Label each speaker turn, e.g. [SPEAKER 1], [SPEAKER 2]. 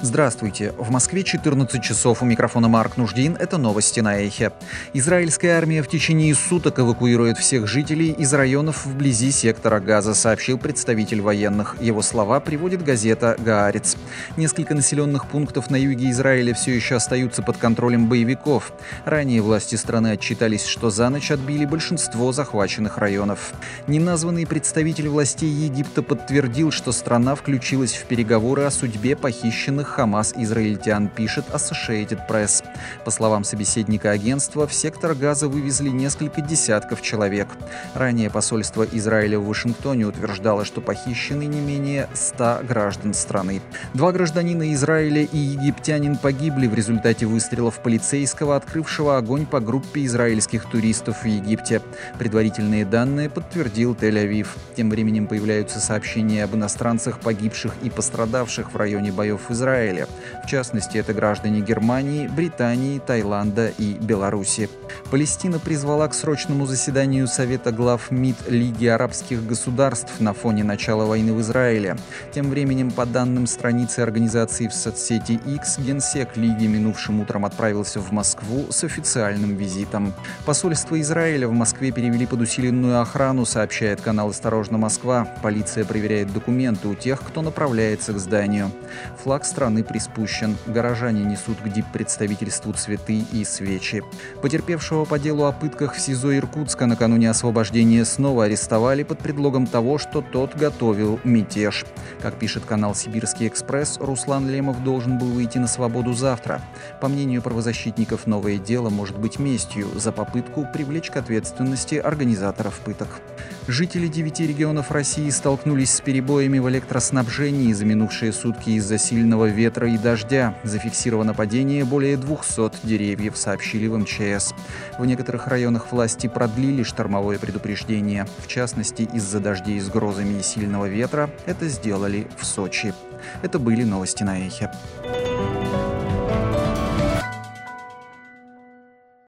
[SPEAKER 1] Здравствуйте. В Москве 14 часов. У микрофона Марк Нуждин. Это новости на Эхе. Израильская армия в течение суток эвакуирует всех жителей из районов вблизи сектора Газа, сообщил представитель военных. Его слова приводит газета «Гаарец». Несколько населенных пунктов на юге Израиля все еще остаются под контролем боевиков. Ранее власти страны отчитались, что за ночь отбили большинство захваченных районов. Неназванный представитель властей Египта подтвердил, что страна включилась в переговоры о судьбе похищенных Хамас израильтян, пишет Associated Press. По словам собеседника агентства, в сектор Газа вывезли несколько десятков человек. Ранее посольство Израиля в Вашингтоне утверждало, что похищены не менее 100 граждан страны. 2 гражданина Израиля и египтянин погибли в результате выстрелов полицейского, открывшего огонь по группе израильских туристов в Египте. Предварительные данные подтвердил Тель-Авив. Тем временем появляются сообщения об иностранцах, погибших и пострадавших в районе боев в Израиле. В частности, это граждане Германии, Британии, Таиланда и Беларуси. Палестина призвала к срочному заседанию Совета глав МИД Лиги арабских государств на фоне начала войны в Израиле. Тем временем, по данным страницы организации в соцсети X, генсек Лиги минувшим утром отправился в Москву с официальным визитом. Посольство Израиля в Москве перевели под усиленную охрану, сообщает канал «Осторожно, Москва». Полиция проверяет документы у тех, кто направляется к зданию. Флаг страны приспущен. Горожане несут к диппредставительству цветы и свечи. Потерпевшего по делу о пытках в СИЗО Иркутска накануне освобождения снова арестовали под предлогом того, что тот готовил мятеж. Как пишет канал «Сибирский экспресс», Руслан Лемов должен был выйти на свободу завтра. По мнению правозащитников, новое дело может быть местью за попытку привлечь к ответственности организаторов пыток. Жители 9 регионов России столкнулись с перебоями в электроснабжении за минувшие сутки из-за сильного ветра и дождя. Зафиксировано падение более 200 деревьев, сообщили в МЧС. В некоторых районах власти продлили штормовое предупреждение. В частности, из-за дождей с грозами и сильного ветра это сделали в Сочи. Это были новости на Эхе.